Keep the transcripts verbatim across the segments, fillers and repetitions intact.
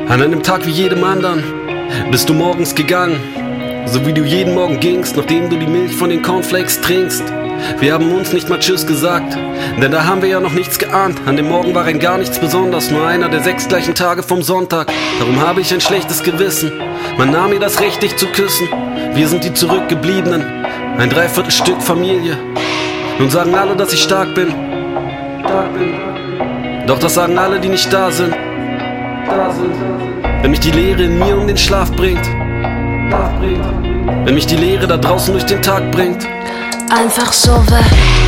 An einem Tag wie jedem anderen bist du morgens gegangen, so wie du jeden Morgen gingst, nachdem du die Milch von den Cornflakes trinkst. Wir haben uns nicht mal Tschüss gesagt, denn da haben wir ja noch nichts geahnt. An dem Morgen war rein gar nichts besonders, nur einer der sechs gleichen Tage vom Sonntag. Darum habe ich ein schlechtes Gewissen, man nahm mir das Recht, dich zu küssen. Wir sind die Zurückgebliebenen, ein Dreiviertelstück Familie. Nun sagen alle, dass ich stark bin, stark bin. Doch das sagen alle, die nicht da sind, da sind. Wenn mich die Leere in mir um den Schlaf bringt, Schlaf bringt. Wenn mich die Leere da draußen durch den Tag bringt. Einfach so weg.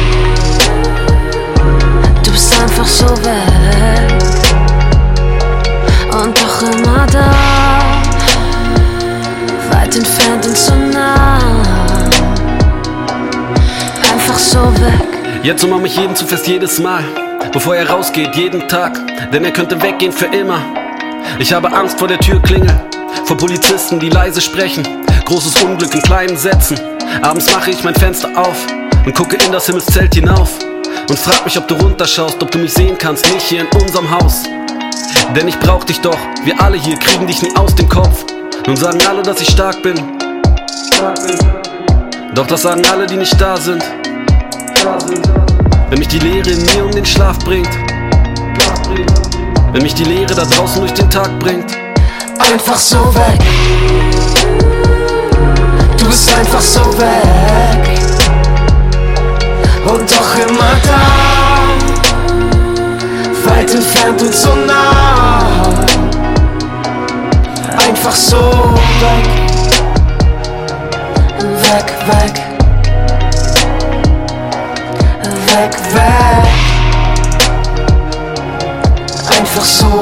Du bist einfach so weg. Und doch immer da, weit entfernt und so nah. Einfach so weg. Jetzt umarm ich jeden zu fest jedes Mal, bevor er rausgeht, jeden Tag. Denn er könnte weggehen für immer. Ich habe Angst vor der Türklingel, vor Polizisten, die leise sprechen. Großes Unglück in kleinen Sätzen. Abends mache ich mein Fenster auf und gucke in das Himmelszelt hinauf und frag mich, ob du runterschaust, ob du mich sehen kannst, nicht hier in unserem Haus. Denn ich brauch dich doch, wir alle hier kriegen dich nie aus dem Kopf. Nun sagen alle, dass ich stark bin, stark bin. Doch das sagen alle, die nicht da sind, da sind. Wenn mich die Leere in mir um den Schlaf bringt, Schlaf bringt. Wenn mich die Leere da draußen durch den Tag bringt. Einfach so weg. Du bist einfach so weg. Und doch immer da, weit entfernt und so nah. Einfach so weg. Weg, weg. Weg, weg. Einfach so.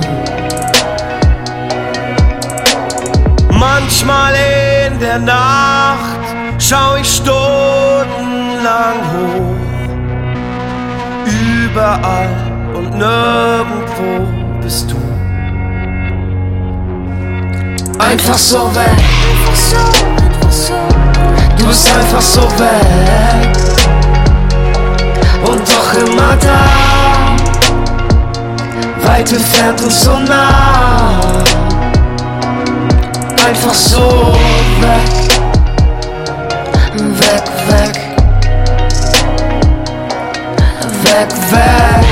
Manchmal in der Nacht schau ich stundenlang hoch. Überall und nirgendwo bist du. Einfach so weg. Du bist einfach so weg. Und doch immer da, weit entfernt und so nah. Einfach so weg. Weg, weg. Weg, weg.